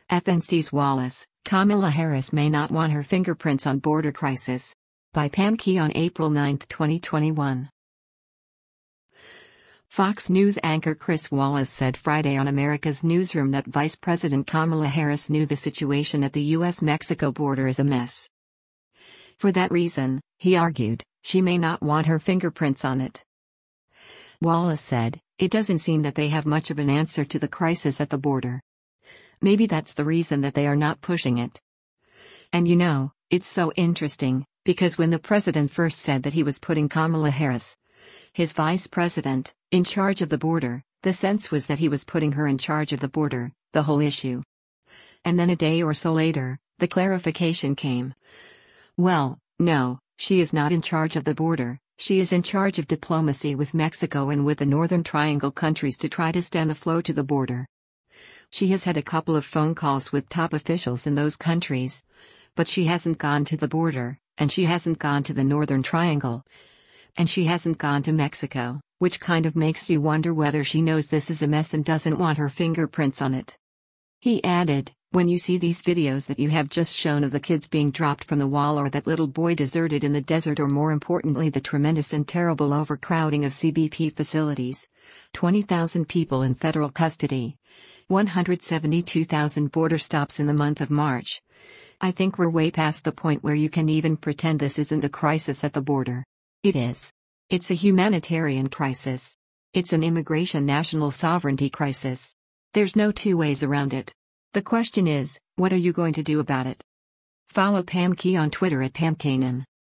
FNC's Wallace, Kamala Harris may not want her fingerprints on border crisis. By Pam Key on April 9, 2021. Fox News anchor Chris Wallace said Friday on America's Newsroom that Vice President Kamala Harris knew the situation at the U.S.-Mexico border is a mess. For that reason, he argued, she may not want her fingerprints on it. Wallace said, it doesn't seem that they have much of an answer to the crisis at the border. Maybe that's the reason that they are not pushing it. And you know, it's so interesting, because when the president first said that he was putting Kamala Harris, his vice president, in charge of the border, the sense was that he was putting her in charge of the border, the whole issue. And then a day or so later, the clarification came. Well, no, she is not in charge of the border, she is in charge of diplomacy with Mexico and with the Northern Triangle countries to try to stem the flow to the border. She has had a couple of phone calls with top officials in those countries. But she hasn't gone to the border, and she hasn't gone to the Northern Triangle. And she hasn't gone to Mexico, which kind of makes you wonder whether she knows this is a mess and doesn't want her fingerprints on it. He added, when you see these videos that you have just shown of the kids being dropped from the wall or that little boy deserted in the desert or more importantly the tremendous and terrible overcrowding of CBP facilities, 20,000 people in federal custody, 172,000 border stops in the month of March. I think we're way past the point where you can even pretend this isn't a crisis at the border. It is. It's a humanitarian crisis. It's an immigration national sovereignty crisis. There's no two ways around it. The question is, what are you going to do about it? Follow Pam Key on Twitter at PamKanan.